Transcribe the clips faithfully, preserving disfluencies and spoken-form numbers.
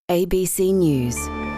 A B C News.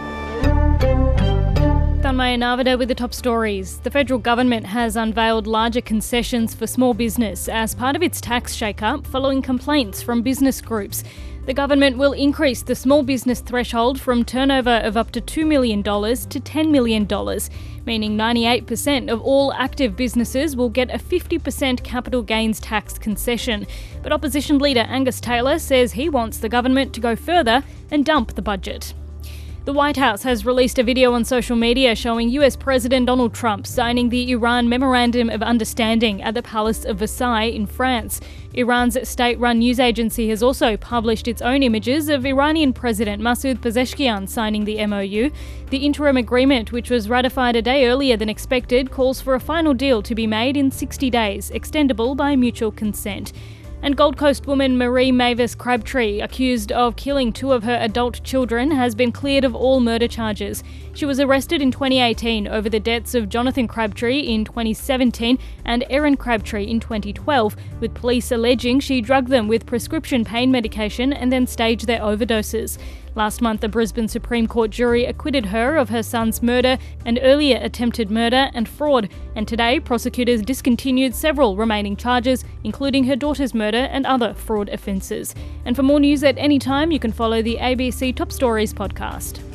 Tanmaya Navada with the top stories. The federal government has unveiled larger concessions for small business as part of its tax shake-up following complaints from business groups. The government will increase the small business threshold from turnover of up to two million dollars to ten million dollars, meaning ninety-eight percent of all active businesses will get a fifty percent capital gains tax concession. But opposition leader Angus Taylor says he wants the government to go further and dump the budget. The White House has released a video on social media showing U S President Donald Trump signing the Iran Memorandum of Understanding at the Palace of Versailles in France. Iran's state-run news agency has also published its own images of Iranian President Masoud Pezeshkian signing the M O U. The interim agreement, which was ratified a day earlier than expected, calls for a final deal to be made in sixty days, extendable by mutual consent. And Gold Coast woman Marie Mavis Crabtree, accused of killing two of her adult children, has been cleared of all murder charges. She was arrested in twenty eighteen over the deaths of Jonathan Crabtree in twenty seventeen and Erin Crabtree in twenty twelve, with police alleging she drugged them with prescription pain medication and then staged their overdoses. Last month, a Brisbane Supreme Court jury acquitted her of her son's murder and earlier attempted murder and fraud, and today prosecutors discontinued several remaining charges, including her daughter's murder and other fraud offences. And for more news at any time, you can follow the A B C Top Stories podcast.